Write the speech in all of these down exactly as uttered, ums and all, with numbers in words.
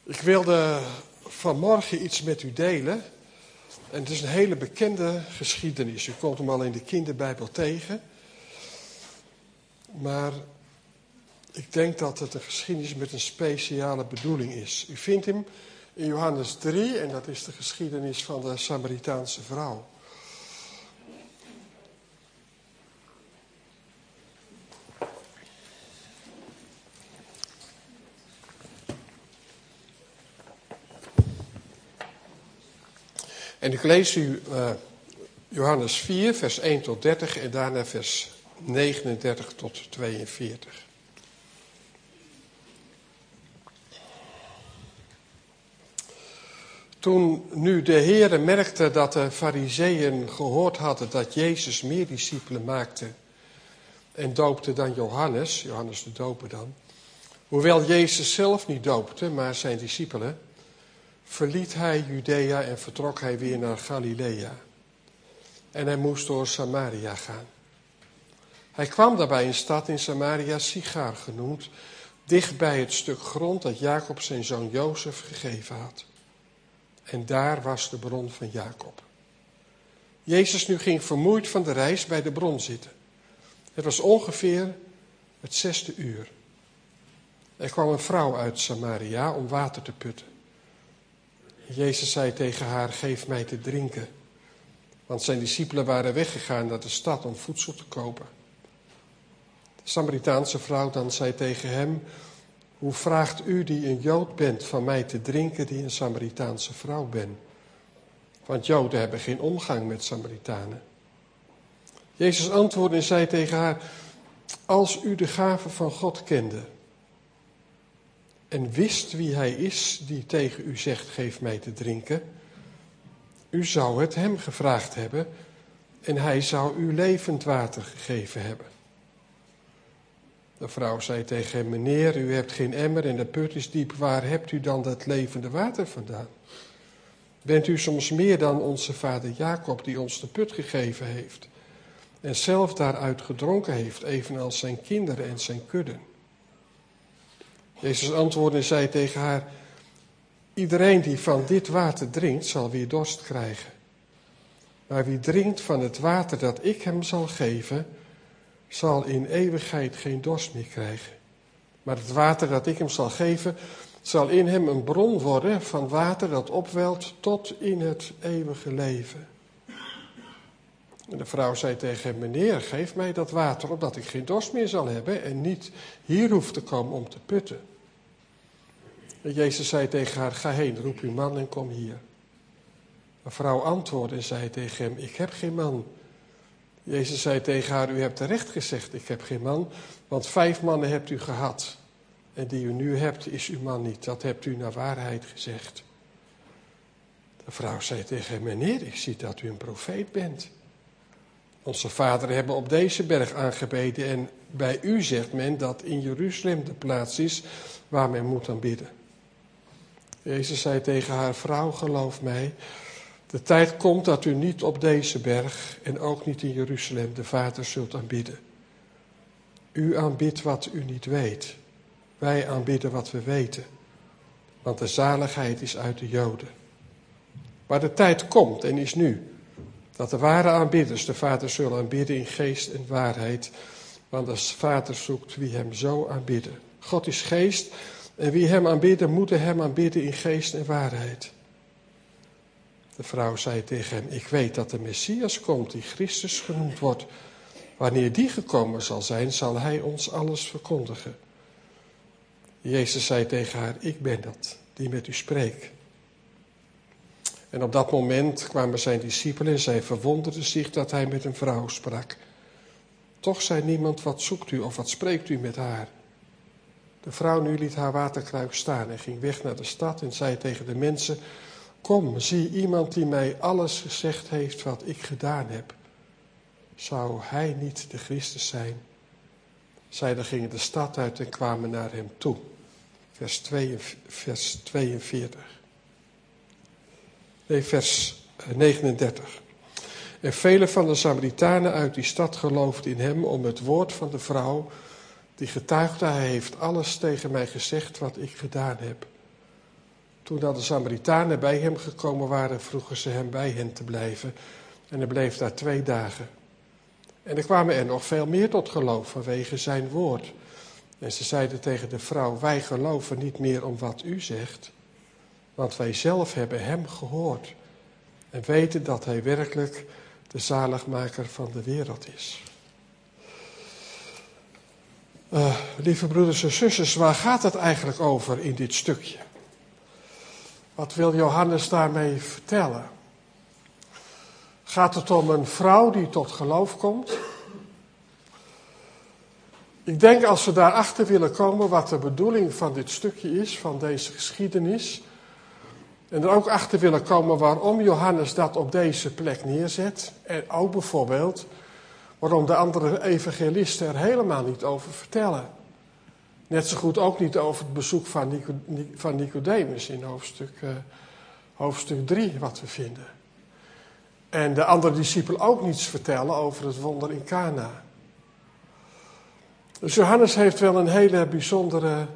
Ik wilde vanmorgen iets met u delen. En het is een hele bekende geschiedenis. U komt hem al in de kinderbijbel tegen. Maar ik denk dat het een geschiedenis met een speciale bedoeling is. U vindt hem in Johannes drie en dat is de geschiedenis van de Samaritaanse vrouw. En ik lees u uh, Johannes vier, vers één tot dertig en daarna vers negenendertig tot tweeënveertig. Toen nu de Heere merkte dat de Farizeeën gehoord hadden dat Jezus meer discipelen maakte en doopte dan Johannes, Johannes de doper dan, hoewel Jezus zelf niet doopte, maar zijn discipelen, verliet hij Judea en vertrok hij weer naar Galilea. En hij moest door Samaria gaan. Hij kwam daarbij een stad in Samaria, Sichar genoemd, dicht bij het stuk grond dat Jacob zijn zoon Jozef gegeven had. En daar was de bron van Jacob. Jezus nu ging vermoeid van de reis bij de bron zitten. Het was ongeveer het zesde uur. Er kwam een vrouw uit Samaria om water te putten. Jezus zei tegen haar, geef mij te drinken. Want zijn discipelen waren weggegaan naar de stad om voedsel te kopen. De Samaritaanse vrouw dan zei tegen hem, hoe vraagt u die een Jood bent van mij te drinken die een Samaritaanse vrouw ben? Want Joden hebben geen omgang met Samaritanen. Jezus antwoordde en zei tegen haar, als u de gave van God kende en wist wie hij is die tegen u zegt, geef mij te drinken, u zou het hem gevraagd hebben en hij zou u levend water gegeven hebben. De vrouw zei tegen hem, meneer, u hebt geen emmer en de put is diep, waar hebt u dan dat levende water vandaan? Bent u soms meer dan onze vader Jacob die ons de put gegeven heeft en zelf daaruit gedronken heeft, evenals zijn kinderen en zijn kudden? Jezus antwoordde en zei tegen haar, iedereen die van dit water drinkt, zal weer dorst krijgen. Maar wie drinkt van het water dat ik hem zal geven, zal in eeuwigheid geen dorst meer krijgen. Maar het water dat ik hem zal geven, zal in hem een bron worden van water dat opwelt tot in het eeuwige leven. En de vrouw zei tegen hem, meneer, geef mij dat water, opdat ik geen dorst meer zal hebben en niet hier hoef te komen om te putten. En Jezus zei tegen haar, ga heen, roep uw man en kom hier. De vrouw antwoordde en zei tegen hem, ik heb geen man. Jezus zei tegen haar, u hebt terecht gezegd, ik heb geen man, want vijf mannen hebt u gehad. En die u nu hebt, is uw man niet. Dat hebt u naar waarheid gezegd. De vrouw zei tegen hem, meneer, ik zie dat u een profeet bent. Onze vaderen hebben op deze berg aangebeden en bij u zegt men dat in Jeruzalem de plaats is waar men moet aanbidden. Jezus zei tegen haar, vrouw, geloof mij, de tijd komt dat u niet op deze berg en ook niet in Jeruzalem de Vader zult aanbidden. U aanbidt wat u niet weet. Wij aanbidden wat we weten. Want de zaligheid is uit de Joden. Maar de tijd komt en is nu, dat de ware aanbidders de Vader zullen aanbidden in geest en waarheid. Want de Vader zoekt wie hem zo aanbidden. God is geest en wie hem aanbidden, moeten hem aanbidden in geest en waarheid. De vrouw zei tegen hem, ik weet dat de Messias komt, die Christus genoemd wordt. Wanneer die gekomen zal zijn, zal hij ons alles verkondigen. Jezus zei tegen haar, ik ben dat, die met u spreekt. En op dat moment kwamen zijn discipelen en zij verwonderden zich dat hij met een vrouw sprak. Toch zei niemand, wat zoekt u of wat spreekt u met haar? De vrouw nu liet haar waterkruik staan en ging weg naar de stad en zei tegen de mensen, kom, zie iemand die mij alles gezegd heeft wat ik gedaan heb. Zou hij niet de Christus zijn? Zij gingen de stad uit en kwamen naar hem toe. Vers, twee, vers tweeënveertig. Nee, vers negenendertig. En vele van de Samaritanen uit die stad geloofden in hem om het woord van de vrouw, die getuigde, hij heeft alles tegen mij gezegd wat ik gedaan heb. Toen dan de Samaritanen bij hem gekomen waren, vroegen ze hem bij hen te blijven. En hij bleef daar twee dagen. En er kwamen er nog veel meer tot geloof vanwege zijn woord. En ze zeiden tegen de vrouw, wij geloven niet meer om wat u zegt, want wij zelf hebben hem gehoord en weten dat hij werkelijk de zaligmaker van de wereld is. Uh, lieve broeders en zusters, waar gaat het eigenlijk over in dit stukje? Wat wil Johannes daarmee vertellen? Gaat het om een vrouw die tot geloof komt? Ik denk als we daarachter willen komen wat de bedoeling van dit stukje is, van deze geschiedenis, en er ook achter willen komen waarom Johannes dat op deze plek neerzet, en ook bijvoorbeeld waarom de andere evangelisten er helemaal niet over vertellen. Net zo goed ook niet over het bezoek van, Nico, van Nicodemus in hoofdstuk, uh, hoofdstuk drie, wat we vinden. En de andere discipelen ook niets vertellen over het wonder in Kana. Dus Johannes heeft wel een hele bijzondere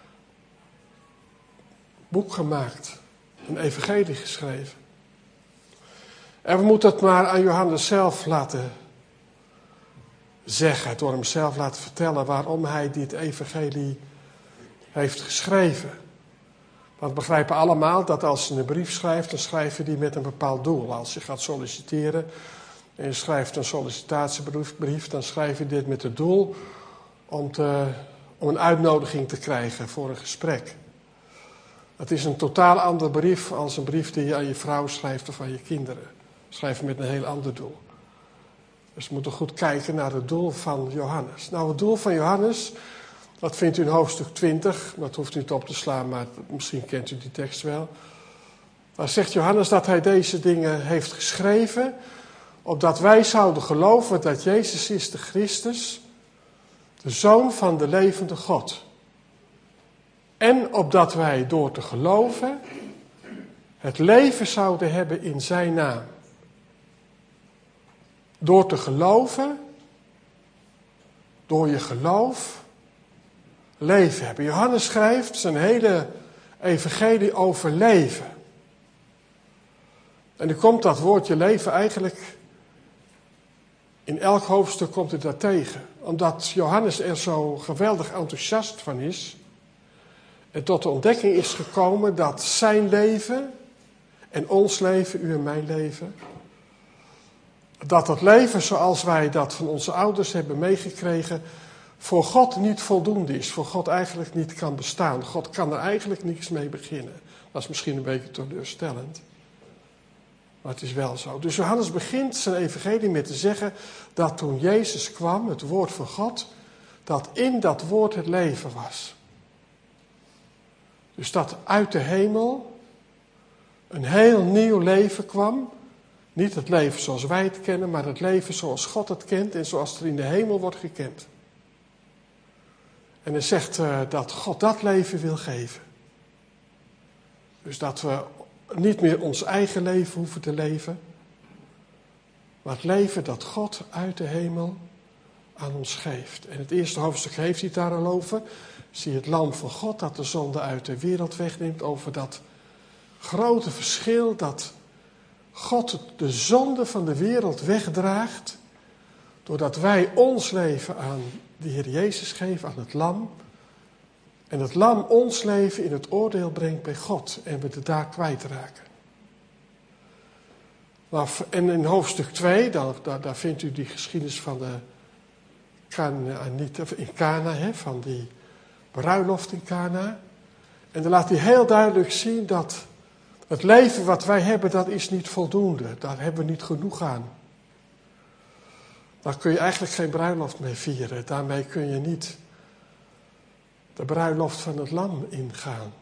boek gemaakt. Een evangelie geschreven. En we moeten het maar aan Johannes zelf laten zeggen. Door hem zelf laten vertellen waarom hij dit evangelie heeft geschreven. Want we begrijpen allemaal dat als je een brief schrijft, dan schrijf je die met een bepaald doel. Als je gaat solliciteren en je schrijft een sollicitatiebrief, dan schrijf je dit met het doel om, te, om een uitnodiging te krijgen voor een gesprek. Het is een totaal ander brief als een brief die je aan je vrouw schrijft of aan je kinderen. Schrijf je met een heel ander doel. Dus we moeten goed kijken naar het doel van Johannes. Nou, het doel van Johannes, dat vindt u in hoofdstuk twintig. Dat hoeft u niet op te slaan, maar misschien kent u die tekst wel. Daar zegt Johannes dat hij deze dingen heeft geschreven, opdat wij zouden geloven dat Jezus is de Christus, de Zoon van de levende God. En opdat wij door te geloven het leven zouden hebben in zijn naam. Door te geloven, door je geloof, leven hebben. Johannes schrijft zijn hele evangelie over leven. En nu komt dat woordje leven eigenlijk, in elk hoofdstuk komt het daar tegen. Omdat Johannes er zo geweldig enthousiast van is. En tot de ontdekking is gekomen dat zijn leven en ons leven, u en mijn leven, dat dat leven zoals wij dat van onze ouders hebben meegekregen, voor God niet voldoende is. Voor God eigenlijk niet kan bestaan. God kan er eigenlijk niks mee beginnen. Dat is misschien een beetje teleurstellend. Maar het is wel zo. Dus Johannes begint zijn evangelie met te zeggen dat toen Jezus kwam, het woord van God, dat in dat woord het leven was. Dus dat uit de hemel een heel nieuw leven kwam. Niet het leven zoals wij het kennen, maar het leven zoals God het kent en zoals het er in de hemel wordt gekend. En hij zegt uh, dat God dat leven wil geven. Dus dat we niet meer ons eigen leven hoeven te leven, maar het leven dat God uit de hemel aan ons geeft. En het eerste hoofdstuk heeft hij het daar al over. Zie het lam van God dat de zonde uit de wereld wegneemt, over dat grote verschil dat God de zonde van de wereld wegdraagt, doordat wij ons leven aan de Heer Jezus geven, aan het lam. En het lam ons leven in het oordeel brengt bij God en we het daar kwijtraken. En in hoofdstuk twee, daar, daar, daar vindt u die geschiedenis van de Canaanieten, in Kana, hè, van die bruiloft in Kana. En dan laat hij heel duidelijk zien dat het leven wat wij hebben, dat is niet voldoende. Daar hebben we niet genoeg aan. Daar kun je eigenlijk geen bruiloft mee vieren. Daarmee kun je niet de bruiloft van het lam ingaan.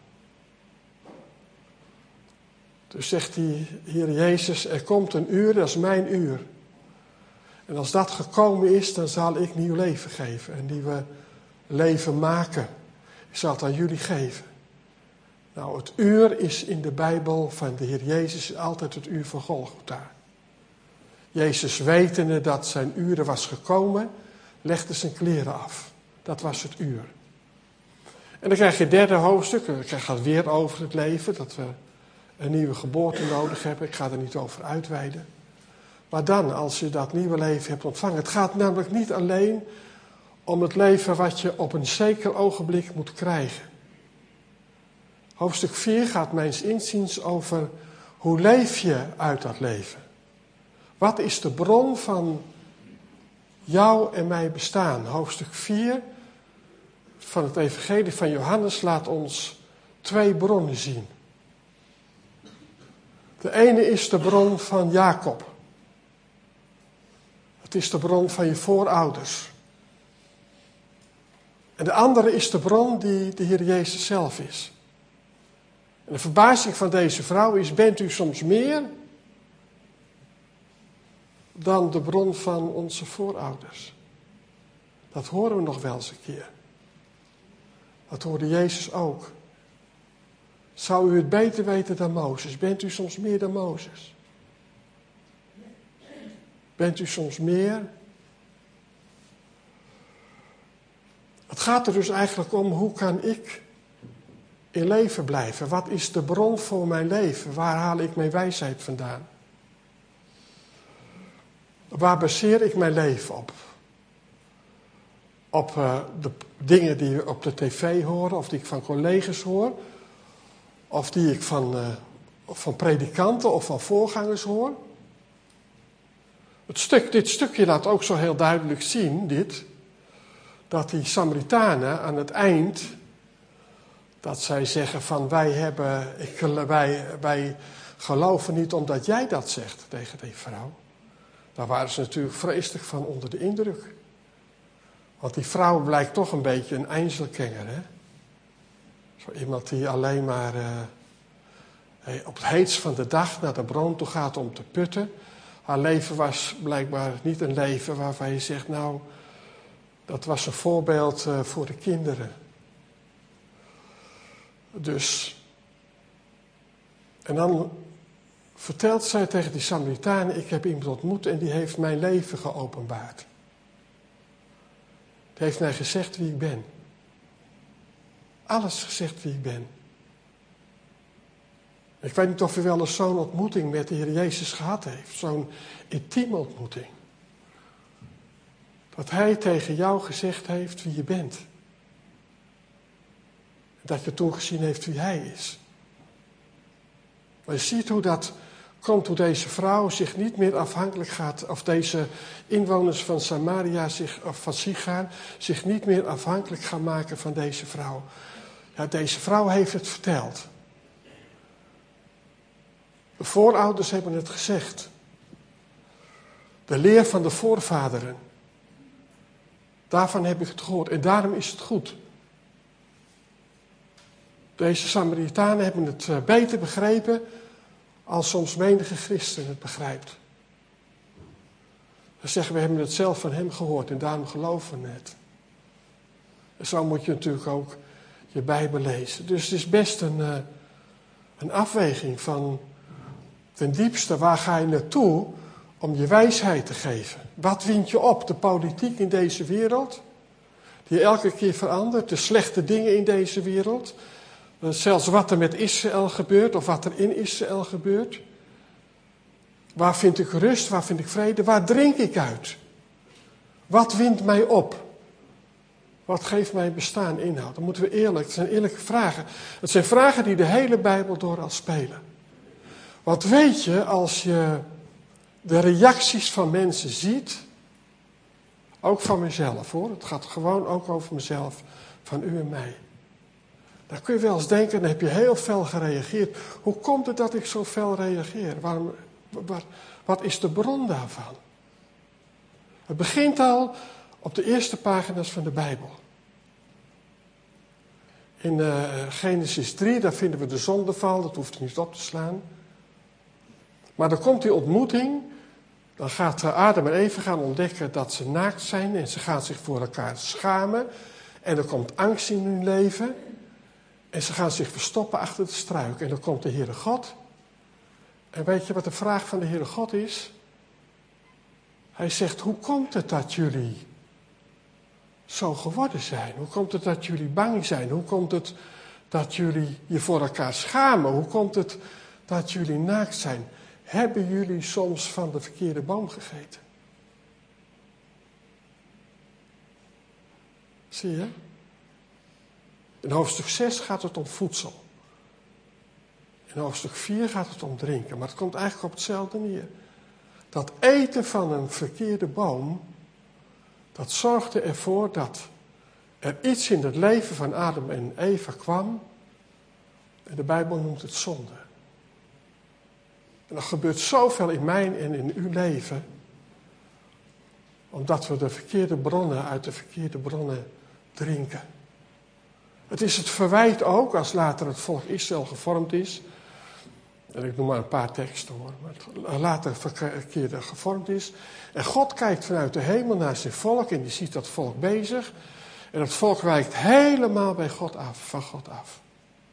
Dus zegt die Heer Jezus, er komt een uur, dat is mijn uur. En als dat gekomen is, dan zal ik nieuw leven geven. Een nieuwe leven maken. Ik zal het aan jullie geven. Nou, het uur is in de Bijbel van de Heer Jezus altijd het uur van Golgotha. Jezus, wetende dat zijn uren was gekomen, legde zijn kleren af. Dat was het uur. En dan krijg je het derde hoofdstuk, dan krijg je het weer over het leven, dat we een nieuwe geboorte nodig hebben. Ik ga er niet over uitweiden. Maar dan, als je dat nieuwe leven hebt ontvangen, het gaat namelijk niet alleen om het leven wat je op een zeker ogenblik moet krijgen. Hoofdstuk vier gaat mijns inziens over hoe leef je uit dat leven. Wat is de bron van jou en mijn bestaan? Hoofdstuk vier van het Evangelie van Johannes laat ons twee bronnen zien. De ene is de bron van Jacob. Het is de bron van je voorouders. En de andere is de bron die de Heer Jezus zelf is. En de verbazing van deze vrouw is, bent u soms meer dan de bron van onze voorouders? Dat horen we nog wel eens een keer. Dat hoorde Jezus ook. Zou u het beter weten dan Mozes? Bent u soms meer dan Mozes? Bent u soms meer? Het gaat er dus eigenlijk om, hoe kan ik in leven blijven? Wat is de bron voor mijn leven? Waar haal ik mijn wijsheid vandaan? Waar baseer ik mijn leven op? Op uh, de dingen die we op de tv horen, of die ik van collega's hoor, of die ik van, uh, van predikanten of van voorgangers hoor. Het stuk, dit stukje laat ook zo heel duidelijk zien, dit, dat die Samaritanen aan het eind, dat zij zeggen van wij, hebben, ik, wij, wij geloven niet omdat jij dat zegt tegen die vrouw. Daar waren ze natuurlijk vreselijk van onder de indruk. Want die vrouw blijkt toch een beetje een Einzelganger, hè? Zo iemand die alleen maar uh, op het heetst van de dag naar de bron toe gaat om te putten. Haar leven was blijkbaar niet een leven waarvan je zegt, nou, dat was een voorbeeld uh, voor de kinderen. Dus, en dan vertelt zij tegen die Samaritanen, ik heb iemand ontmoet en die heeft mijn leven geopenbaard. Die heeft mij gezegd wie ik ben. Alles gezegd wie ik ben. Ik weet niet of u wel eens zo'n ontmoeting met de Heer Jezus gehad heeft. Zo'n intieme ontmoeting. Dat Hij tegen jou gezegd heeft wie je bent. Dat je toen gezien heeft wie Hij is. Maar je ziet hoe dat komt, hoe deze vrouw zich niet meer afhankelijk gaat, of deze inwoners van Samaria, zich, of van Sichar, zich niet meer afhankelijk gaan maken van deze vrouw. Ja, deze vrouw heeft het verteld. De voorouders hebben het gezegd. De leer van de voorvaderen. Daarvan heb ik het gehoord en daarom is het goed. Deze Samaritanen hebben het beter begrepen als soms menige christen het begrijpt. Dan zeggen we, hebben het zelf van hem gehoord en daarom geloven we het. En zo moet je natuurlijk ook je Bijbel lezen. Dus het is best een, uh, een afweging van ten diepste, waar ga je naartoe om je wijsheid te geven? Wat wint je op? De politiek in deze wereld, die elke keer verandert, de slechte dingen in deze wereld, zelfs wat er met Israël gebeurt of wat er in Israël gebeurt. Waar vind ik rust? Waar vind ik vrede? Waar drink ik uit? Wat wint mij op? Wat geeft mijn bestaan inhoud? Dan moeten we eerlijk, het zijn eerlijke vragen. Het zijn vragen die de hele Bijbel door al spelen. Want weet je, als je de reacties van mensen ziet, ook van mezelf hoor, het gaat gewoon ook over mezelf, van u en mij. Dan kun je wel eens denken, dan heb je heel fel gereageerd. Hoe komt het dat ik zo fel reageer? Waarom, waar, wat is de bron daarvan? Het begint al op de eerste pagina's van de Bijbel. In uh, Genesis drie, daar vinden we de zondeval, dat hoeft u niet op te slaan. Maar dan komt die ontmoeting, dan gaat Adam en Eva gaan ontdekken dat ze naakt zijn en ze gaan zich voor elkaar schamen. En er komt angst in hun leven. En ze gaan zich verstoppen achter de struik. En dan komt de Heere God. En weet je wat de vraag van de Heere God is? Hij zegt, hoe komt het dat jullie zo geworden zijn? Hoe komt het dat jullie bang zijn? Hoe komt het dat jullie je voor elkaar schamen? Hoe komt het dat jullie naakt zijn? Hebben jullie soms van de verkeerde boom gegeten? Zie je? In hoofdstuk zes gaat het om voedsel. In hoofdstuk vier gaat het om drinken. Maar het komt eigenlijk op hetzelfde neer. Dat eten van een verkeerde boom, dat zorgde ervoor dat er iets in het leven van Adam en Eva kwam. En de Bijbel noemt het zonde. En er gebeurt zoveel in mijn en in uw leven, omdat we de verkeerde bronnen uit de verkeerde bronnen drinken. Het is het verwijt ook, als later het volk Israël gevormd is. En ik noem maar een paar teksten hoor. Maar later verkeerde gevormd is. En God kijkt vanuit de hemel naar zijn volk en die ziet dat volk bezig. En dat volk wijkt helemaal bij God af, van God af.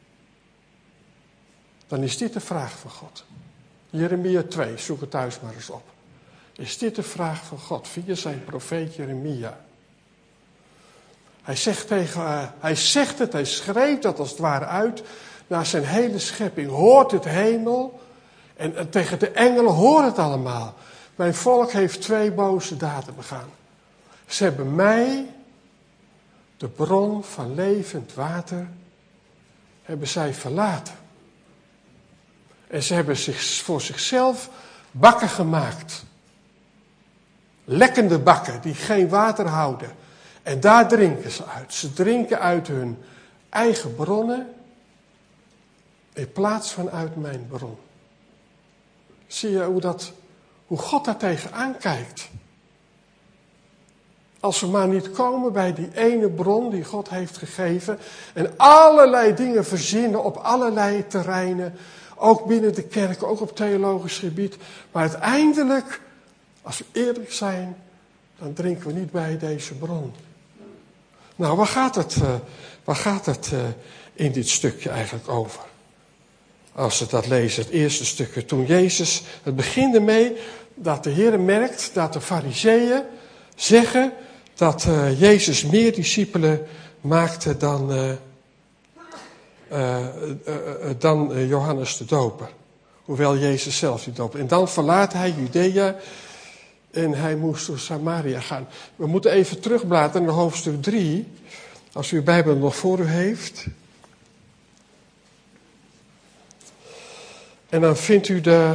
Dan is dit de vraag van God. Jeremia twee, zoek het thuis maar eens op. Is dit de vraag van God via zijn profeet Jeremia? Hij zegt, tegen, uh, hij zegt het, hij schreef dat als het ware uit naar zijn hele schepping. Hoort het hemel en, en tegen de engelen hoort het allemaal. Mijn volk heeft twee boze daden begaan. Ze hebben mij, de bron van levend water, hebben zij verlaten. En ze hebben zich voor zichzelf bakken gemaakt. Lekkende bakken die geen water houden. En daar drinken ze uit. Ze drinken uit hun eigen bronnen in plaats van uit mijn bron. Zie je hoe, dat, hoe God daar tegenaan kijkt? Als we maar niet komen bij die ene bron die God heeft gegeven en allerlei dingen verzinnen op allerlei terreinen, ook binnen de kerk, ook op theologisch gebied. Maar uiteindelijk, als we eerlijk zijn, dan drinken we niet bij deze bron. Nou, waar gaat het, uh, waar gaat het uh, in dit stukje eigenlijk over? Als we dat lezen, het eerste stukje. Toen Jezus, het begint ermee dat de Heer merkt dat de Farizeeën zeggen dat uh, Jezus meer discipelen maakte dan, uh, uh, uh, uh, dan uh, Johannes de Doper. Hoewel Jezus zelf die doopte. En dan verlaat hij Judea en hij moest door Samaria gaan. We moeten even terugbladeren naar hoofdstuk drie. Als u uw Bijbel nog voor u heeft. En dan vindt u de...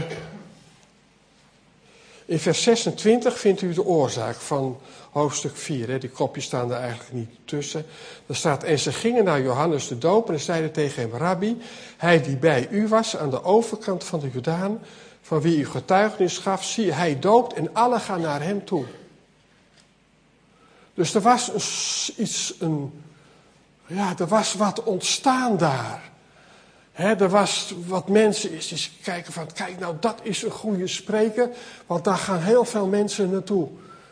In vers zesentwintig vindt u de oorzaak van hoofdstuk vier. Hè. Die kopjes staan er eigenlijk niet tussen. Er staat, en ze gingen naar Johannes de Doper en zeiden tegen hem, Rabbi, hij die bij u was aan de overkant van de Jordaan, van wie u getuigenis gaf, zie, hij doopt en alle gaan naar hem toe. Dus er was een, iets, een, ja, er was wat ontstaan daar. He, er was wat mensen die kijken van, kijk nou, dat is een goede spreker, want daar gaan heel veel mensen naartoe.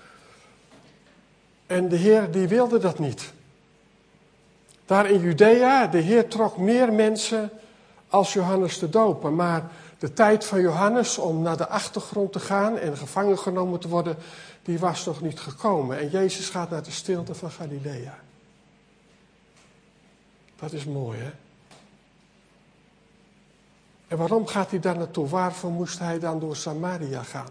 En de Heer die wilde dat niet. Daar in Judea, de Heer trok meer mensen als Johannes de Doper, maar de tijd van Johannes om naar de achtergrond te gaan en gevangen genomen te worden, die was nog niet gekomen. En Jezus gaat naar de stilte van Galilea. Dat is mooi, hè? En waarom gaat hij daar naartoe? Waarvoor moest hij dan door Samaria gaan?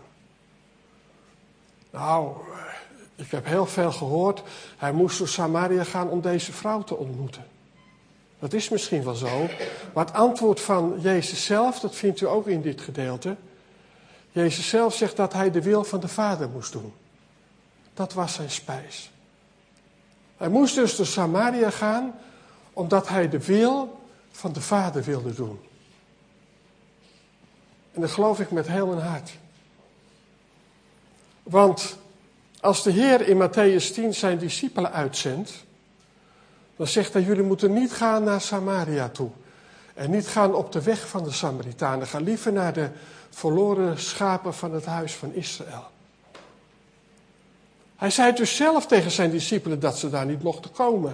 Nou, ik heb heel veel gehoord. Hij moest door Samaria gaan om deze vrouw te ontmoeten. Dat is misschien wel zo. Maar het antwoord van Jezus zelf, dat vindt u ook in dit gedeelte. Jezus zelf zegt dat hij de wil van de Vader moest doen. Dat was zijn spijs. Hij moest dus door Samaria gaan, omdat hij de wil van de Vader wilde doen. En dat geloof ik met heel mijn hart. Want als de Heer in Mattheüs tien zijn discipelen uitzendt, dan zegt hij, jullie moeten niet gaan naar Samaria toe. En niet gaan op de weg van de Samaritanen. Ga liever naar de verloren schapen van het huis van Israël. Hij zei dus zelf tegen zijn discipelen dat ze daar niet mochten komen.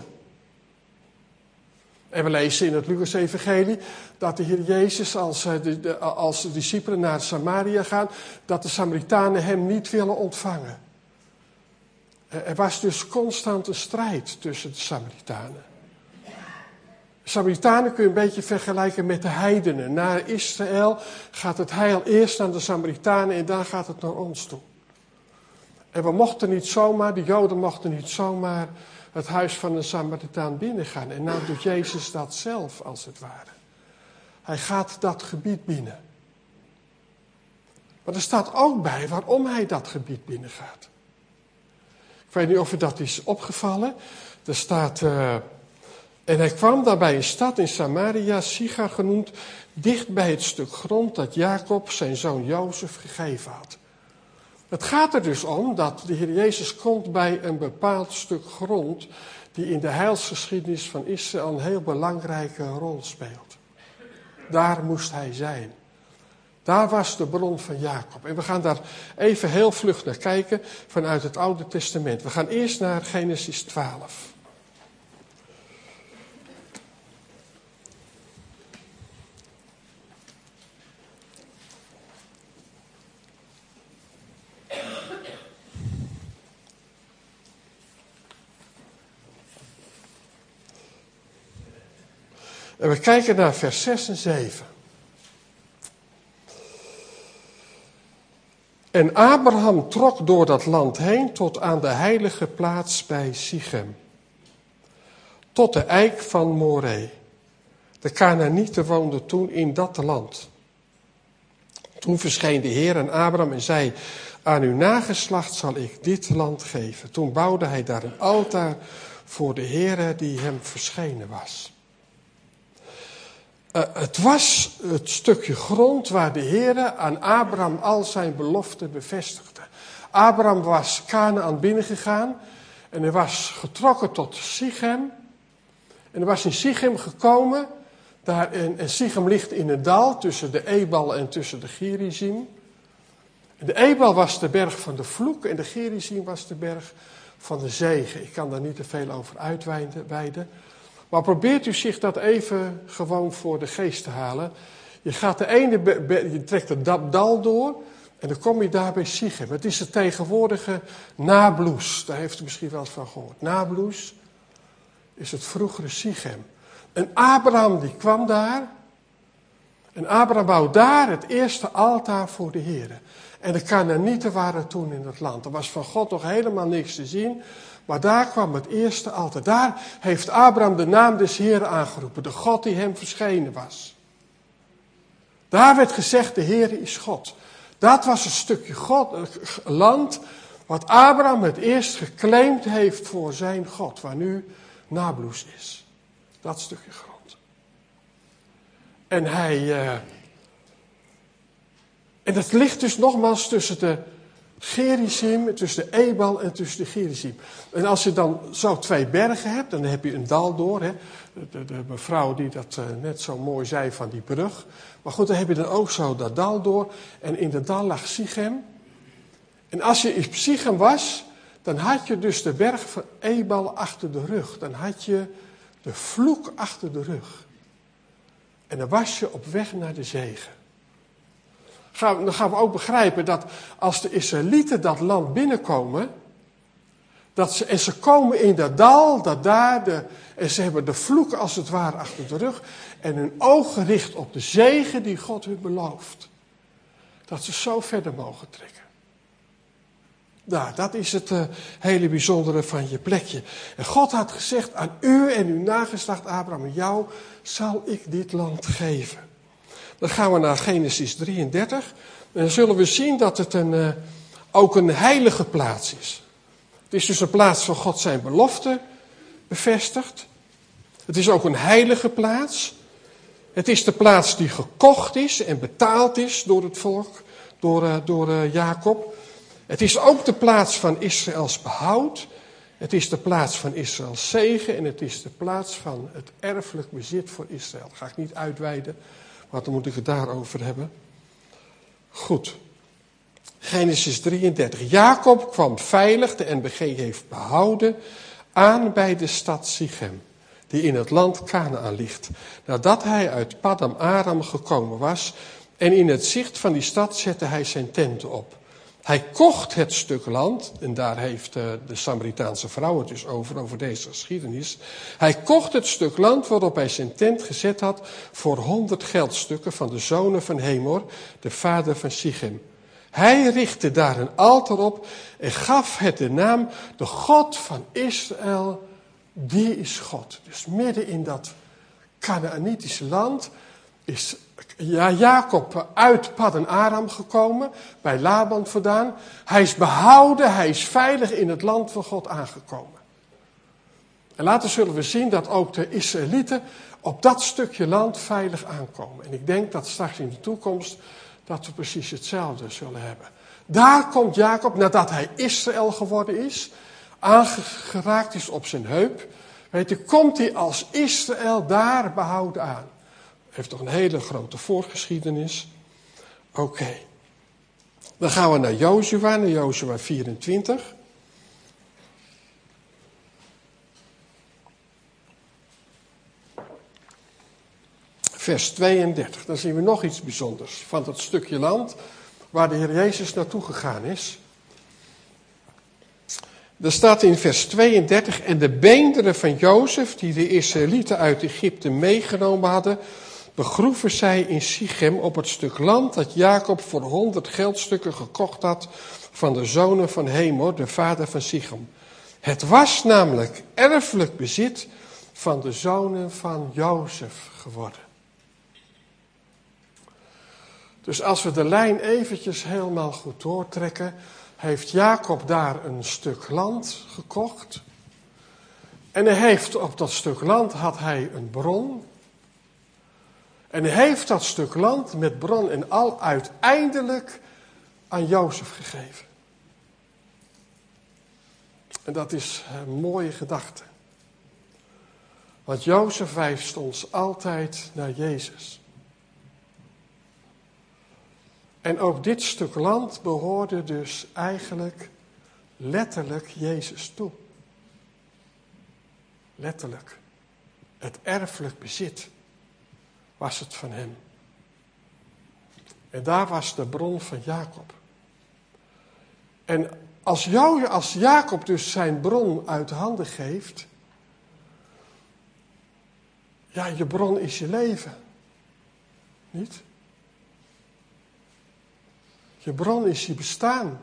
En we lezen in het Lucas-evangelie dat de Heer Jezus, als de, de, als de discipelen naar Samaria gaan, dat de Samaritanen hem niet willen ontvangen. Er was dus constant een strijd tussen de Samaritanen. De Samaritanen kun je een beetje vergelijken met de heidenen. Na Israël gaat het heil eerst naar de Samaritanen en dan gaat het naar ons toe. En we mochten niet zomaar, de Joden mochten niet zomaar het huis van een Samaritaan binnengaan. En nou doet Jezus dat zelf, als het ware. Hij gaat dat gebied binnen. Maar er staat ook bij waarom hij dat gebied binnengaat. Ik weet niet of u dat is opgevallen. Er staat... Uh, en hij kwam daar bij een stad in Samaria, Sichar genoemd, dicht bij het stuk grond dat Jacob zijn zoon Jozef gegeven had. Het gaat er dus om dat de Heer Jezus komt bij een bepaald stuk grond die in de heilsgeschiedenis van Israël een heel belangrijke rol speelt. Daar moest hij zijn. Daar was de bron van Jacob. En we gaan daar even heel vlug naar kijken vanuit het Oude Testament. We gaan eerst naar Genesis twaalf. En we kijken naar vers zes en zeven. En Abraham trok door dat land heen tot aan de heilige plaats bij Sichem. Tot de eik van Moreh. De Kanaanieten woonden toen in dat land. Toen verscheen de Heer aan Abraham en zei: aan uw nageslacht zal ik dit land geven. Toen bouwde hij daar een altaar voor de Heer die hem verschenen was. Uh, het was het stukje grond waar de Heer aan Abraham al zijn beloften bevestigde. Abraham was Kanaan binnengegaan en hij was getrokken tot Sichem. En hij was in Sichem gekomen. Daar, en, en Sichem ligt in een dal tussen de Ebal en tussen de Gerizim. En de Ebal was de berg van de vloek en de Gerizim was de berg van de zegen. Ik kan daar niet te veel over uitweiden. Maar probeert u zich dat even gewoon voor de geest te halen. Je gaat de ene, be, be, je trekt het dal door en dan kom je daar bij Sichem. Het is de tegenwoordige Nablus. Daar heeft u misschien wel eens van gehoord. Nablus is het vroegere Sichem. En Abraham die kwam daar. En Abraham bouwde daar het eerste altaar voor de Heer. En de Kanaanieten waren toen in het land. Er was van God nog helemaal niks te zien. Maar daar kwam het eerste altaar. Daar heeft Abraham de naam des Heeren aangeroepen. De God die hem verschenen was. Daar werd gezegd, de Heer is God. Dat was een stukje God, land wat Abraham het eerst geclaimd heeft voor zijn God. Waar nu Nablus is. Dat stukje grond. En hij... Uh, en dat ligt dus nogmaals tussen de Gerizim, tussen de Ebal en tussen de Gerizim. En als je dan zo twee bergen hebt, dan heb je een dal door. Hè? De, de mevrouw die dat uh, net zo mooi zei van die brug. Maar goed, dan heb je dan ook zo dat dal door. En in dat dal lag Sichem. En als je in Sichem was, dan had je dus de berg van Ebal achter de rug. Dan had je de vloek achter de rug. En dan was je op weg naar de zegen. Dan gaan we ook begrijpen dat als de Israëlieten dat land binnenkomen, dat ze, en ze komen in dat dal, dat daar, de, en ze hebben de vloek als het ware achter de rug, en hun oog gericht op de zegen die God hun belooft. Dat ze zo verder mogen trekken. Nou, dat is het uh, hele bijzondere van je plekje. En God had gezegd, aan u en uw nageslacht Abraham en jou zal ik dit land geven. Dan gaan we naar Genesis drieëndertig. En dan zullen we zien dat het een, uh, ook een heilige plaats is. Het is dus een plaats waar God zijn belofte bevestigt. Het is ook een heilige plaats. Het is de plaats die gekocht is en betaald is door het volk, door, uh, door uh, Jacob. Het is ook de plaats van Israëls behoud. Het is de plaats van Israëls zegen. En het is de plaats van het erfelijk bezit voor Israël. Dat ga ik niet uitweiden. Want dan moet ik het daarover hebben. Goed. Genesis drieëndertig. Jacob kwam veilig, de N B G heeft behouden, aan bij de stad Sichem, die in het land Kanaan ligt. Nadat hij uit Paddan Aram gekomen was, en in het zicht van die stad zette hij zijn tenten op. Hij kocht het stuk land, en daar heeft de Samaritaanse vrouw het dus over, over deze geschiedenis. Hij kocht het stuk land waarop hij zijn tent gezet had voor honderd geldstukken van de zonen van Hemor, de vader van Sichem. Hij richtte daar een altaar op en gaf het de naam, de God van Israël, die is God. Dus midden in dat Kanaanitische land is ja, Jacob uit Paddan Aram gekomen, bij Laban vandaan. Hij is behouden, hij is veilig in het land van God aangekomen. En later zullen we zien dat ook de Israëlieten op dat stukje land veilig aankomen. En ik denk dat straks in de toekomst dat we precies hetzelfde zullen hebben. Daar komt Jacob, nadat hij Israël geworden is, aangeraakt is op zijn heup. Weet je, komt hij als Israël daar behouden aan. Heeft toch een hele grote voorgeschiedenis. Oké. Okay. Dan gaan we naar Jozua, naar Jozua vierentwintig. Vers tweeëndertig. Dan zien we nog iets bijzonders van dat stukje land waar de Heer Jezus naartoe gegaan is. Er staat in vers tweeëndertig, en de beenderen van Jozef, die de Israëlieten uit Egypte meegenomen hadden, begroeven zij in Sichem op het stuk land dat Jacob voor honderd geldstukken gekocht had van de zonen van Hemor, de vader van Sichem. Het was namelijk erfelijk bezit van de zonen van Jozef geworden. Dus als we de lijn eventjes helemaal goed doortrekken, heeft Jacob daar een stuk land gekocht. En hij heeft op dat stuk land had hij een bron. En hij heeft dat stuk land met bron en al uiteindelijk aan Jozef gegeven. En dat is een mooie gedachte. Want Jozef wijst ons altijd naar Jezus. En ook dit stuk land behoorde dus eigenlijk letterlijk Jezus toe. Letterlijk. Het erfelijk bezit was het van hem. En daar was de bron van Jacob. En als, jou, als Jacob dus zijn bron uit handen geeft, ja, je bron is je leven. Niet? Je bron is je bestaan.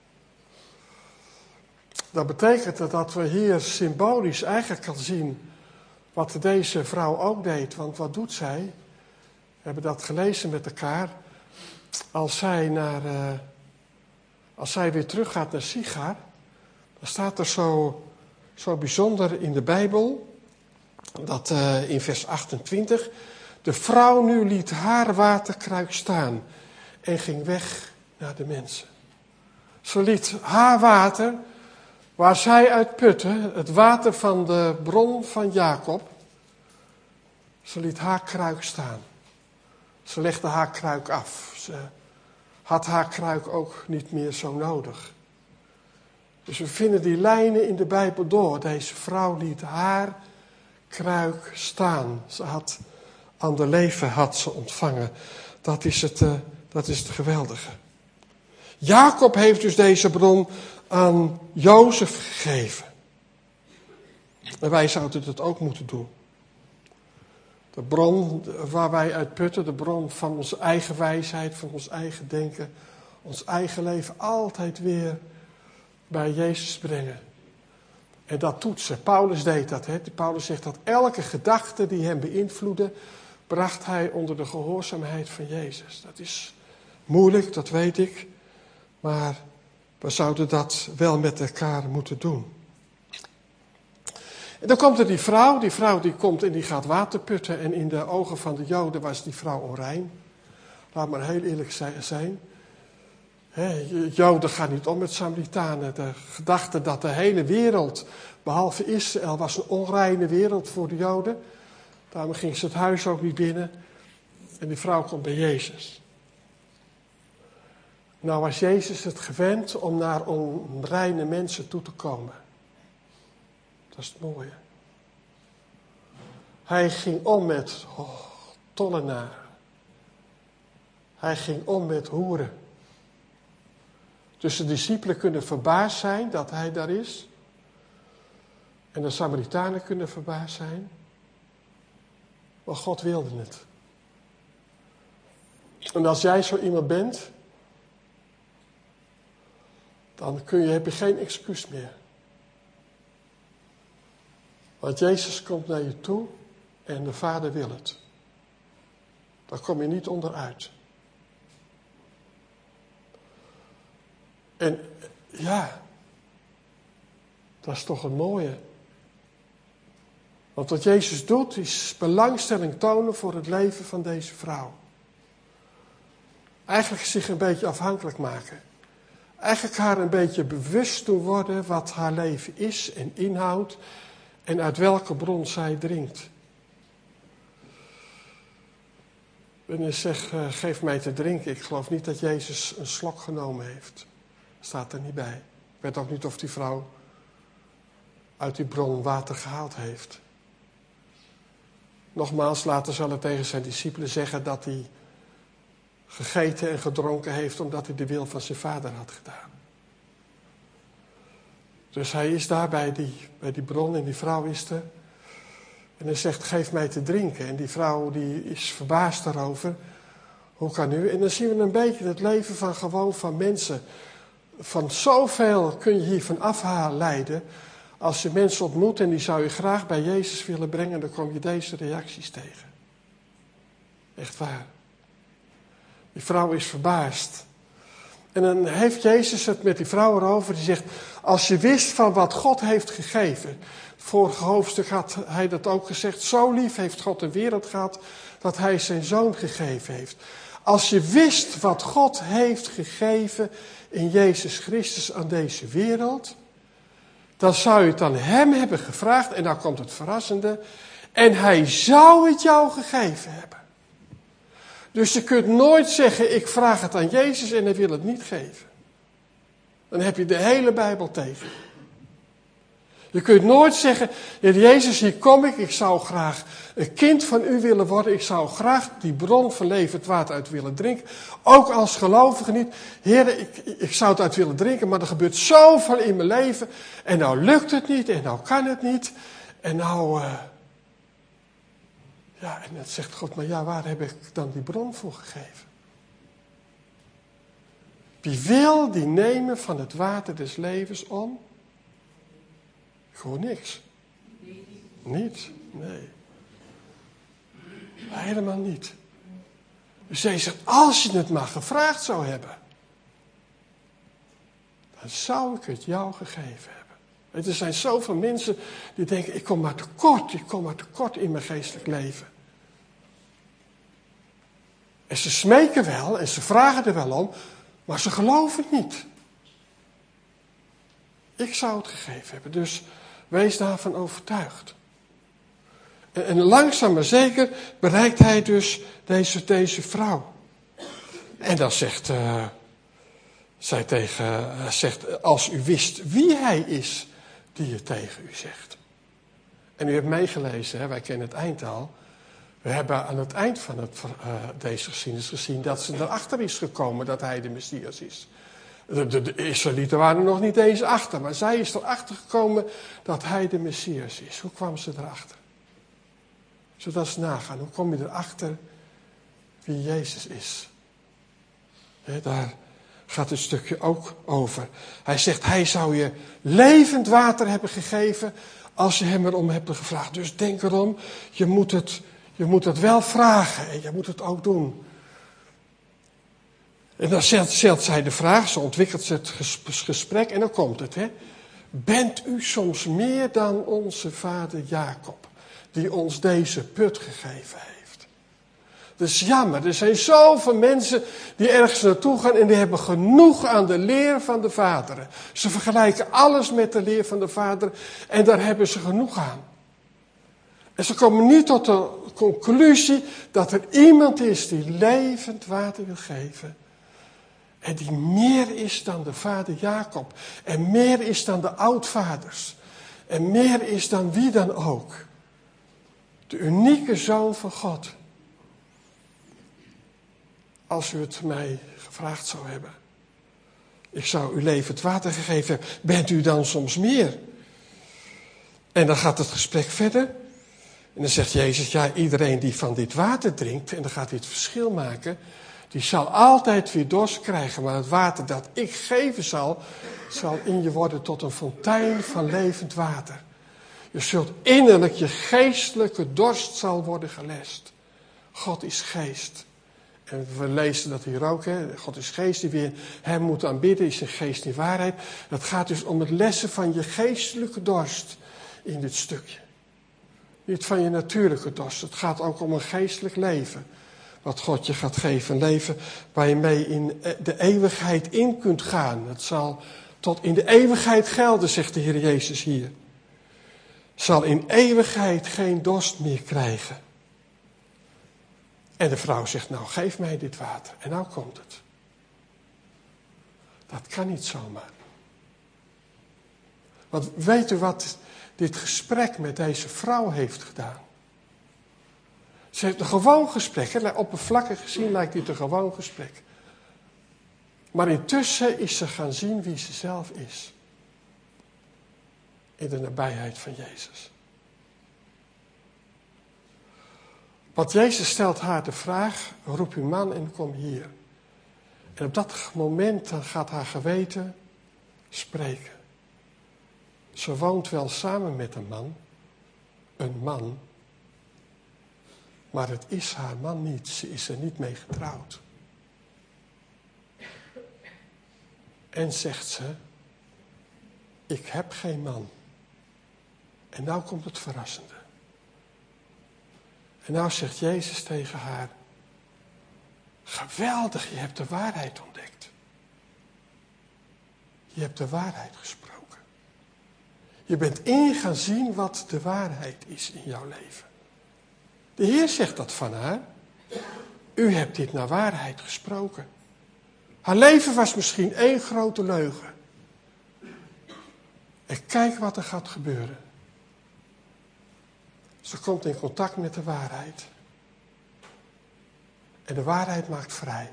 Dat betekent dat we hier symbolisch eigenlijk kan zien wat deze vrouw ook deed. Want wat doet zij? We hebben dat gelezen met elkaar. Als zij, naar, uh, als zij weer teruggaat naar Sigar, dan staat er zo, zo bijzonder in de Bijbel, dat uh, in vers achtentwintig, de vrouw nu liet haar waterkruik staan en ging weg naar de mensen. Ze liet haar water, waar zij uit putte, het water van de bron van Jacob, ze liet haar kruik staan. Ze legde haar kruik af. Ze had haar kruik ook niet meer zo nodig. Dus we vinden die lijnen in de Bijbel door. Deze vrouw liet haar kruik staan. Ze had ander leven had ze ontvangen. Dat is het, uh, dat is het geweldige. Jacob heeft dus deze bron aan Jozef gegeven. En wij zouden het ook moeten doen. De bron waar wij uit putten, de bron van onze eigen wijsheid, van ons eigen denken, ons eigen leven altijd weer bij Jezus brengen. En dat toetsen. Paulus deed dat. Hè? Paulus zegt dat elke gedachte die hem beïnvloedde, bracht hij onder de gehoorzaamheid van Jezus. Dat is moeilijk, dat weet ik. Maar we zouden dat wel met elkaar moeten doen. En dan komt er die vrouw. Die vrouw die komt en die gaat water putten. En in de ogen van de Joden was die vrouw onrein. Laat maar heel eerlijk zijn. He, Joden gaan niet om met Samaritanen. De gedachte dat de hele wereld, behalve Israël, was een onreine wereld voor de Joden. Daarom ging ze het huis ook niet binnen. En die vrouw komt bij Jezus. Nou was Jezus het gewend om naar onreine mensen toe te komen. Dat is het mooie. Hij ging om met oh, tollenaren. Hij ging om met hoeren. Dus de discipelen kunnen verbaasd zijn dat hij daar is. En de Samaritanen kunnen verbaasd zijn. Maar God wilde het. En als jij zo iemand bent, dan kun je, heb je geen excuus meer. Want Jezus komt naar je toe en de Vader wil het. Daar kom je niet onderuit. En ja, dat is toch een mooie. Want wat Jezus doet is belangstelling tonen voor het leven van deze vrouw. Eigenlijk zich een beetje afhankelijk maken. Eigenlijk haar een beetje bewust doen worden wat haar leven is en inhoudt en uit welke bron zij drinkt. Wanneer zegt, uh, geef mij te drinken. Ik geloof niet dat Jezus een slok genomen heeft. Staat er niet bij. Ik weet ook niet of die vrouw uit die bron water gehaald heeft. Nogmaals, later zal hij tegen zijn discipelen zeggen dat hij gegeten en gedronken heeft omdat hij de wil van zijn vader had gedaan. Dus hij is daar bij die, bij die bron en die vrouw is er. En hij zegt, geef mij te drinken. En die vrouw die is verbaasd daarover. Hoe kan u? En dan zien we een beetje het leven van gewoon van mensen. Van zoveel kun je hiervan afleiden. Als je mensen ontmoet en die zou je graag bij Jezus willen brengen, dan kom je deze reacties tegen. Echt waar. Die vrouw is verbaasd. En dan heeft Jezus het met die vrouw erover. Die zegt, als je wist van wat God heeft gegeven. Vorige hoofdstuk had hij dat ook gezegd. Zo lief heeft God de wereld gehad dat hij zijn zoon gegeven heeft. Als je wist wat God heeft gegeven in Jezus Christus aan deze wereld. Dan zou je het aan hem hebben gevraagd. En dan komt het verrassende. En hij zou het jou gegeven hebben. Dus je kunt nooit zeggen, ik vraag het aan Jezus en hij wil het niet geven. Dan heb je de hele Bijbel tegen. Je kunt nooit zeggen, Heer Jezus, hier kom ik, ik zou graag een kind van u willen worden. Ik zou graag die bron van levend water uit willen drinken. Ook als gelovige niet. Heer, ik, ik zou het uit willen drinken, maar er gebeurt zoveel in mijn leven. En nou lukt het niet en nou kan het niet. En nou... Uh, Ja, en dan zegt God, maar ja, waar heb ik dan die bron voor gegeven? Wie wil die nemen van het water des levens om? Gewoon niks. Niet, nee. Helemaal niet. Dus hij zegt, als je het maar gevraagd zou hebben, dan zou ik het jou gegeven hebben. Er zijn zoveel mensen die denken, ik kom maar tekort, ik kom maar tekort in mijn geestelijk leven. En ze smeken wel en ze vragen er wel om, maar ze geloven het niet. Ik zou het gegeven hebben, dus wees daarvan overtuigd. En, en langzaam maar zeker bereikt hij dus deze, deze vrouw. En dan zegt uh, zij tegen, uh, zegt, als u wist wie hij is die het tegen u zegt. En u hebt meegelezen, hè, wij kennen het eind al. We hebben aan het eind van het, uh, deze geschiedenis gezien dat ze erachter is gekomen dat hij de Messias is. De, de, de Israëlieten waren er nog niet eens achter, maar zij is erachter gekomen dat hij de Messias is. Hoe kwam ze erachter? Zodat ze nagaan, hoe kom je erachter wie Jezus is? He, daar gaat het stukje ook over. Hij zegt, hij zou je levend water hebben gegeven als je hem erom hebt gevraagd. Dus denk erom, je moet het, je moet het wel vragen en je moet het ook doen. En dan stelt, stelt zij de vraag, ze ontwikkelt ze het gesprek en dan komt het. Hè? Bent u soms meer dan onze vader Jacob, die ons deze put gegeven heeft? Dat is jammer, er zijn zoveel mensen die ergens naartoe gaan en die hebben genoeg aan de leer van de vaderen. Ze vergelijken alles met de leer van de vader en daar hebben ze genoeg aan. En ze komen niet tot de conclusie dat er iemand is die levend water wil geven. En die meer is dan de vader Jacob. En meer is dan de oudvaders. En meer is dan wie dan ook. De unieke Zoon van God. Als u het mij gevraagd zou hebben. Ik zou u levend water gegeven hebben. Bent u dan soms meer? En dan gaat het gesprek verder. En dan zegt Jezus, ja, iedereen die van dit water drinkt, en dan gaat hij het verschil maken, die zal altijd weer dorst krijgen. Maar het water dat ik geven zal, zal in je worden tot een fontein van levend water. Je zult innerlijk, je geestelijke dorst zal worden gelest. God is geest. En we lezen dat hier ook, hè. God is geest, die weer hem moet aanbidden, is een geest in waarheid. Het gaat dus om het lessen van je geestelijke dorst in dit stukje. Niet van je natuurlijke dorst. Het gaat ook om een geestelijk leven. Wat God je gaat geven. Een leven waar je mee in de eeuwigheid in kunt gaan. Het zal tot in de eeuwigheid gelden, zegt de Heer Jezus hier. Zal in eeuwigheid geen dorst meer krijgen. En de vrouw zegt, nou geef mij dit water. En nou komt het. Dat kan niet zomaar. Want weet u wat dit gesprek met deze vrouw heeft gedaan? Ze heeft een gewoon gesprek. Hè? Oppervlakkig gezien lijkt dit een gewoon gesprek. Maar intussen is ze gaan zien wie ze zelf is. In de nabijheid van Jezus. Want Jezus stelt haar de vraag, roep uw man en kom hier. En op dat moment dan gaat haar geweten spreken. Ze woont wel samen met een man, een man, maar het is haar man niet. Ze is er niet mee getrouwd. En zegt ze, ik heb geen man. En nou komt het verrassende. En nou zegt Jezus tegen haar, geweldig, je hebt de waarheid ontdekt. Je hebt de waarheid gesproken. Je bent in gaan zien wat de waarheid is in jouw leven. De Heer zegt dat van haar. U hebt dit naar waarheid gesproken. Haar leven was misschien één grote leugen. En kijk wat er gaat gebeuren. Ze komt in contact met de waarheid. En de waarheid maakt vrij.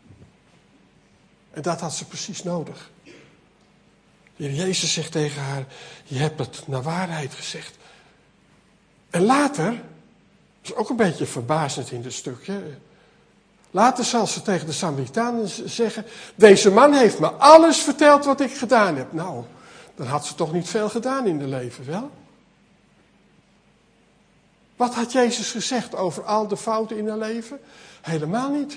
En dat had ze precies nodig. De Heer Jezus zegt tegen haar, je hebt het naar waarheid gezegd. En later, dat is ook een beetje verbazend in dit stukje. Later zal ze tegen de Samaritanen zeggen, deze man heeft me alles verteld wat ik gedaan heb. Nou, dan had ze toch niet veel gedaan in haar leven, wel? Wat had Jezus gezegd over al de fouten in haar leven? Helemaal niet.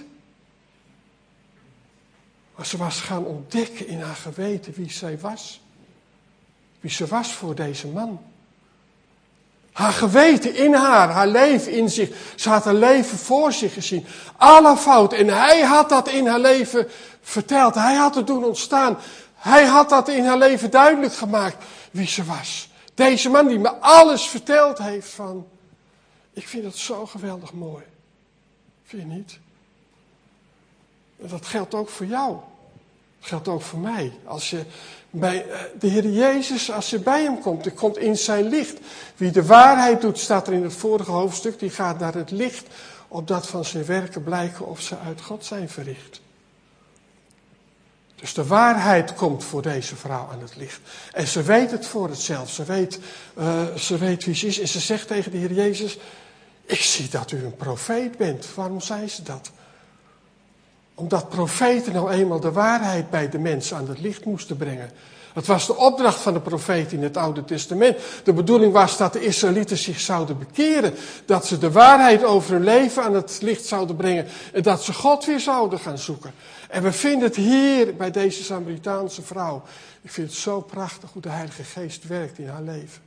Maar ze was gaan ontdekken in haar geweten wie zij was. Wie ze was voor deze man. Haar geweten in haar, haar leven in zich. Ze had haar leven voor zich gezien. Alle fouten. En hij had dat in haar leven verteld. Hij had het doen ontstaan. Hij had dat in haar leven duidelijk gemaakt wie ze was. Deze man die me alles verteld heeft van... Ik vind dat zo geweldig mooi. Vind je niet? En dat geldt ook voor jou. Dat geldt ook voor mij. Als je bij de Heer Jezus, als je bij hem komt, je komt in zijn licht. Wie de waarheid doet, staat er in het vorige hoofdstuk, die gaat naar het licht, opdat van zijn werken blijken of ze uit God zijn verricht. Dus de waarheid komt voor deze vrouw aan het licht. En ze weet het voor het zelf. Ze weet, uh, ze weet wie ze is. En ze zegt tegen de Heer Jezus, ik zie dat u een profeet bent. Waarom zei ze dat? Omdat profeten nou eenmaal de waarheid bij de mensen aan het licht moesten brengen. Het was de opdracht van de profeet in het Oude Testament. De bedoeling was dat de Israëlieten zich zouden bekeren. Dat ze de waarheid over hun leven aan het licht zouden brengen. En dat ze God weer zouden gaan zoeken. En we vinden het hier bij deze Samaritaanse vrouw. Ik vind het zo prachtig hoe de Heilige Geest werkt in haar leven.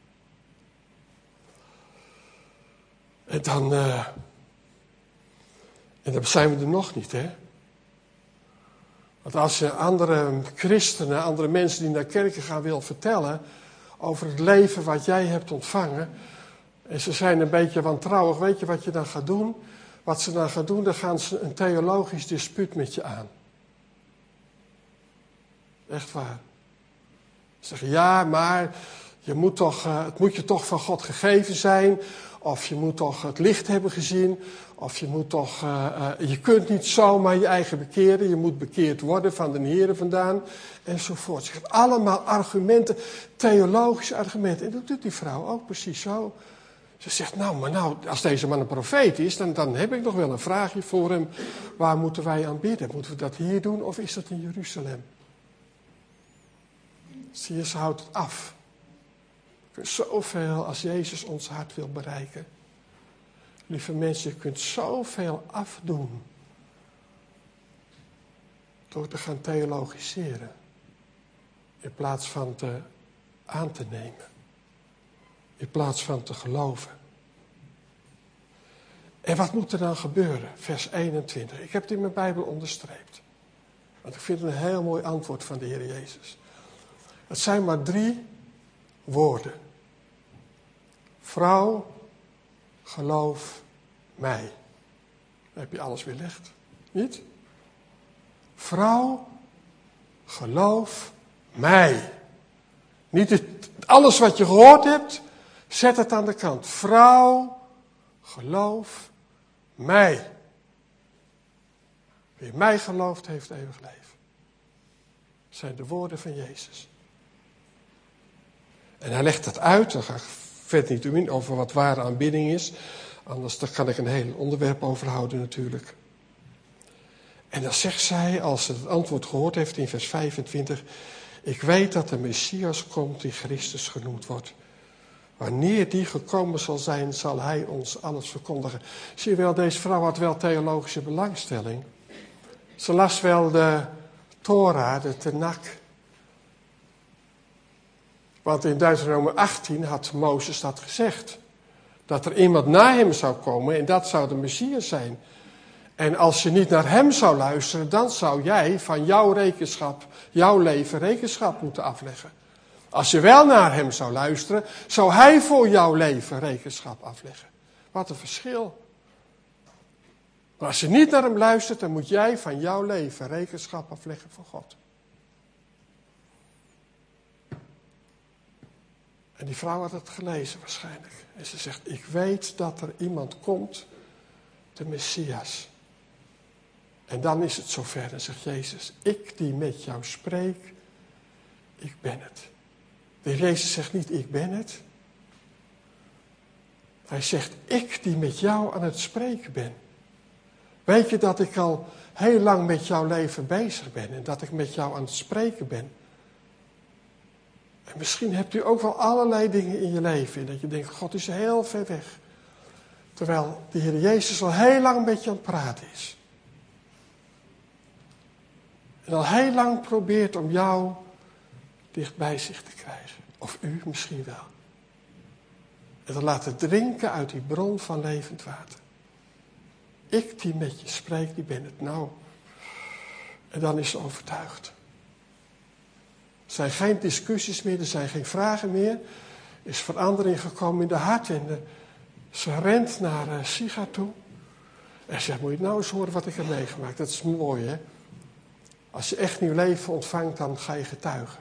En dan, uh, en dan zijn we er nog niet, hè. Want als je andere christenen, andere mensen die naar kerken gaan wil vertellen over het leven wat jij hebt ontvangen. En ze zijn een beetje wantrouwig, weet je wat je dan gaat doen? Wat ze dan gaan doen, dan gaan ze een theologisch dispuut met je aan. Echt waar. Ze zeggen, ja, maar je moet toch, uh, het moet je toch van God gegeven zijn Of je moet toch het licht hebben gezien. Of je moet toch, uh, uh, je kunt niet zomaar je eigen bekeren. Je moet bekeerd worden van de Heere vandaan. Enzovoort. Ze geeft allemaal argumenten, theologische argumenten. En dat doet die vrouw ook precies zo. Ze zegt, nou, maar nou, als deze man een profeet is, dan, dan heb ik nog wel een vraagje voor hem. Waar moeten wij aan bidden? Moeten we dat hier doen of is dat in Jeruzalem? Zie je, ze houdt het af. Je kunt zoveel als Jezus ons hart wil bereiken. Lieve mensen, je kunt zoveel afdoen. Door te gaan theologiseren. In plaats van te aan te nemen. In plaats van te geloven. En wat moet er dan gebeuren? Vers eenentwintig. Ik heb het in mijn Bijbel onderstreept. Want ik vind het een heel mooi antwoord van de Heer Jezus. Het zijn maar drie woorden. Vrouw, geloof mij. Dan heb je alles weerlegd. Niet? Vrouw, geloof mij. Niet het, alles wat je gehoord hebt, zet het aan de kant. Vrouw, geloof mij. Wie mij gelooft, heeft eeuwig leven. Dat zijn de woorden van Jezus. En hij legt het uit, daar ga ik verder niet in, over wat ware aanbidding is. Anders daar kan ik een heel onderwerp over houden natuurlijk. En dan zegt zij, als ze het antwoord gehoord heeft in vers vijfentwintig... Ik weet dat de Messias komt die Christus genoemd wordt. Wanneer die gekomen zal zijn, zal hij ons alles verkondigen. Zie je wel, deze vrouw had wel theologische belangstelling. Ze las wel de Torah, de Tenach. Want in Deuteronomium achttien had Mozes dat gezegd. Dat er iemand na hem zou komen en dat zou de Messias zijn. En als je niet naar hem zou luisteren, dan zou jij van jouw rekenschap, jouw leven rekenschap moeten afleggen. Als je wel naar hem zou luisteren, zou hij voor jouw leven rekenschap afleggen. Wat een verschil. Maar als je niet naar hem luistert, dan moet jij van jouw leven rekenschap afleggen voor God. En die vrouw had het gelezen waarschijnlijk. En ze zegt, ik weet dat er iemand komt, de Messias. En dan is het zover, dan zegt Jezus, ik die met jou spreek, ik ben het. De Jezus zegt niet, ik ben het. Hij zegt, ik die met jou aan het spreken ben. Weet je dat ik al heel lang met jouw leven bezig ben en dat ik met jou aan het spreken ben? En misschien hebt u ook wel allerlei dingen in je leven. Dat je denkt, God is heel ver weg. Terwijl de Heer Jezus al heel lang met je aan het praten is. En al heel lang probeert om jou dicht bij zich te krijgen. Of u misschien wel. En dan laten drinken uit die bron van levend water. Ik die met je spreek, die ben het nou. En dan is ze overtuigd. Er zijn geen discussies meer, er zijn geen vragen meer. Er is verandering gekomen in de hart. En de, ze rent naar uh, Sigar toe. En ze zegt, moet je nou eens horen wat ik heb meegemaakt. Dat is mooi, hè. Als je echt nieuw leven ontvangt, dan ga je getuigen.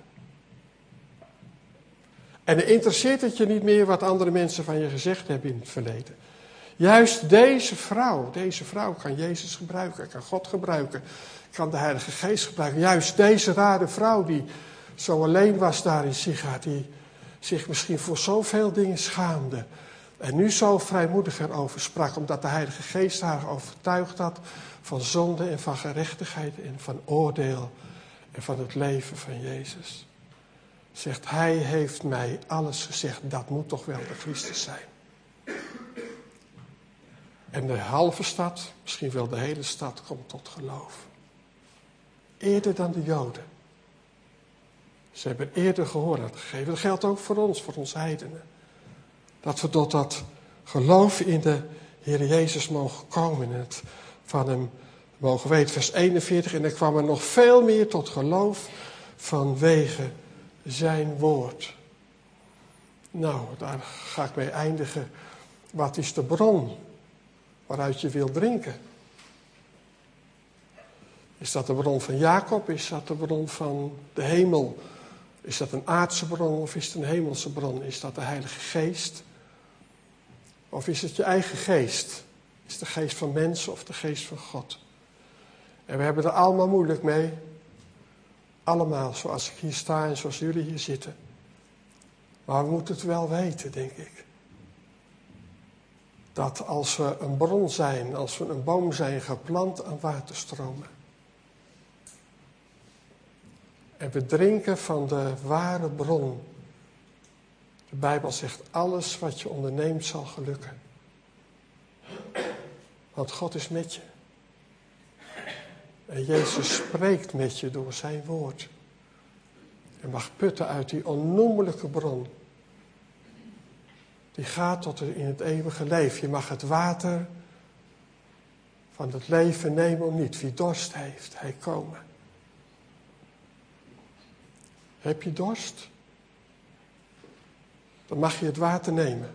En dan interesseert het je niet meer wat andere mensen van je gezegd hebben in het verleden. Juist deze vrouw, deze vrouw kan Jezus gebruiken, kan God gebruiken, kan de Heilige Geest gebruiken. Juist deze rare vrouw die zo alleen was daar in Sigar, die zich misschien voor zoveel dingen schaamde. En nu zo vrijmoedig erover sprak, omdat de Heilige Geest haar overtuigd had van zonde en van gerechtigheid en van oordeel en van het leven van Jezus. Zegt, hij heeft mij alles gezegd, dat moet toch wel de Christus zijn. En de halve stad, misschien wel de hele stad, komt tot geloof. Eerder dan de Joden. Ze hebben eerder gehoor aan gegeven. Dat geldt ook voor ons, voor ons heidenen. Dat we tot dat geloof in de Heer Jezus mogen komen. En het van hem mogen weten. Vers eenenveertig. En er kwam er nog veel meer tot geloof vanwege zijn woord. Nou, daar ga ik mee eindigen. Wat is de bron waaruit je wilt drinken? Is dat de bron van Jacob? Is dat de bron van de hemel? Is dat een aardse bron of is het een hemelse bron? Is dat de Heilige Geest? Of is het je eigen geest? Is het de geest van mensen of de geest van God? En we hebben er allemaal moeilijk mee. Allemaal, zoals ik hier sta en zoals jullie hier zitten. Maar we moeten het wel weten, denk ik. Dat als we een bron zijn, als we een boom zijn geplant aan waterstromen. En we drinken van de ware bron. De Bijbel zegt, alles wat je onderneemt zal gelukken. Want God is met je. En Jezus spreekt met je door zijn woord. Je mag putten uit die onnoemelijke bron. Die gaat tot in het eeuwige leven. Je mag het water van het leven nemen om niet. Wie dorst heeft, hij komen. Heb je dorst? Dan mag je het water nemen.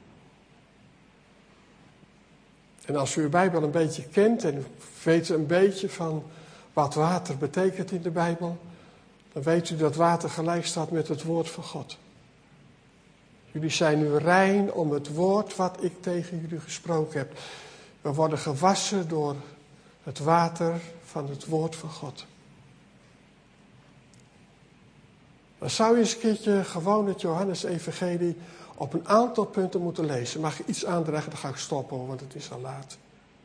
En als u uw Bijbel een beetje kent en u weet een beetje van wat water betekent in de Bijbel, dan weet u dat water gelijk staat met het woord van God. Jullie zijn nu rein om het woord wat ik tegen jullie gesproken heb. We worden gewassen door het water van het woord van God. Dan zou je eens een keertje gewoon het Johannes-evangelie op een aantal punten moeten lezen. Mag je iets aandragen, dan ga ik stoppen hoor, want het is al laat.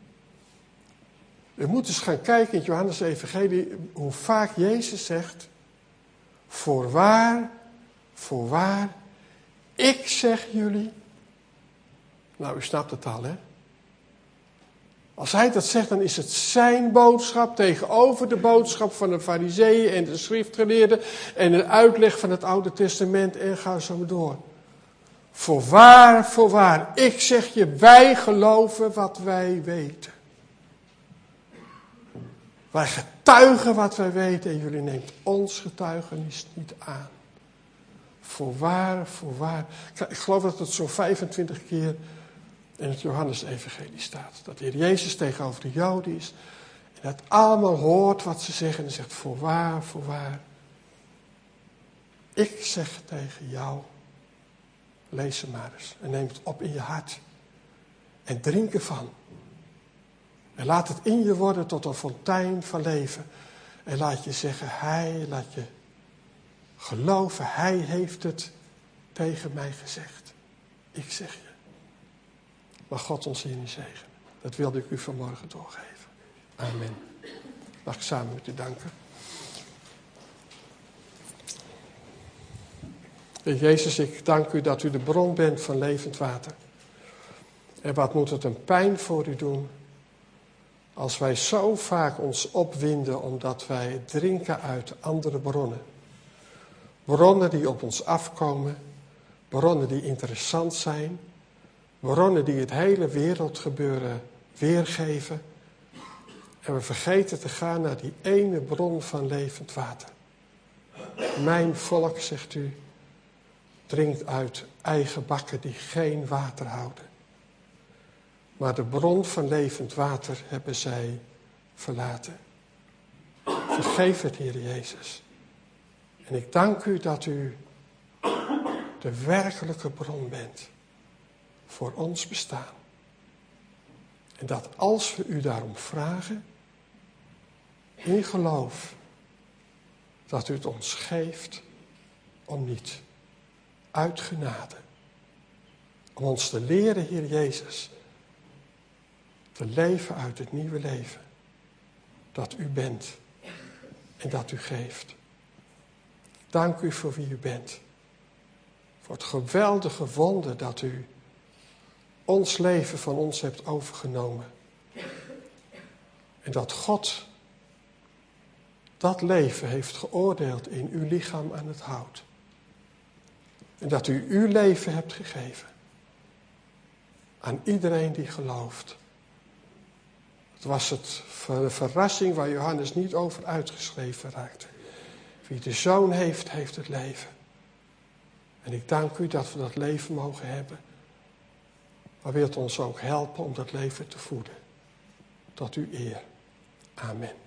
Je moet eens gaan kijken in het Johannes-evangelie hoe vaak Jezus zegt: voorwaar, voorwaar, ik zeg jullie. Nou, u snapt het al, hè? Als hij dat zegt, dan is het zijn boodschap tegenover de boodschap van de farizeeën en de schriftgeleerden en de uitleg van het Oude Testament en ga zo maar door. Voorwaar, voorwaar, ik zeg je, wij geloven wat wij weten. Wij getuigen wat wij weten en jullie neemt ons getuigenis niet aan. Voorwaar, voorwaar. Ik geloof dat het zo'n vijfentwintig keer in het Johannes-evangelie staat. Dat de Heer Jezus tegenover de Joden is. En dat allemaal hoort wat ze zeggen. En zegt, voorwaar, voorwaar. Ik zeg tegen jou. Lees ze maar eens. En neem het op in je hart. En drink ervan. En laat het in je worden tot een fontein van leven. En laat je zeggen, hij, laat je geloven, hij heeft het tegen mij gezegd. Ik zeg je. Mag God ons hierin zegenen. Dat wilde ik u vanmorgen doorgeven. Amen. Mag ik samen met u danken. Heer Jezus, ik dank u dat u de bron bent van levend water. En wat moet het een pijn voor u doen als wij zo vaak ons opwinden omdat wij drinken uit andere bronnen. Bronnen die op ons afkomen, bronnen die interessant zijn, bronnen die het hele wereldgebeuren weergeven. En we vergeten te gaan naar die ene bron van levend water. Mijn volk, zegt u, drinkt uit eigen bakken die geen water houden. Maar de bron van levend water hebben zij verlaten. Vergeef het, Heer Jezus. En ik dank u dat u de werkelijke bron bent voor ons bestaan. En dat als we u daarom vragen, in geloof, dat u het ons geeft om niet, uit genade. Om ons te leren, Heer Jezus, te leven uit het nieuwe leven. Dat u bent en dat u geeft. Dank u voor wie u bent. Voor het geweldige wonder dat u ons leven van ons hebt overgenomen. En dat God dat leven heeft geoordeeld in uw lichaam aan het hout. En dat u uw leven hebt gegeven aan iedereen die gelooft. Het was het de verrassing waar Johannes niet over uitgeschreven raakte. Wie de Zoon heeft, heeft het leven. En ik dank u dat we dat leven mogen hebben. Maar wilt ons ook helpen om dat leven te voeden. Tot uw eer. Amen.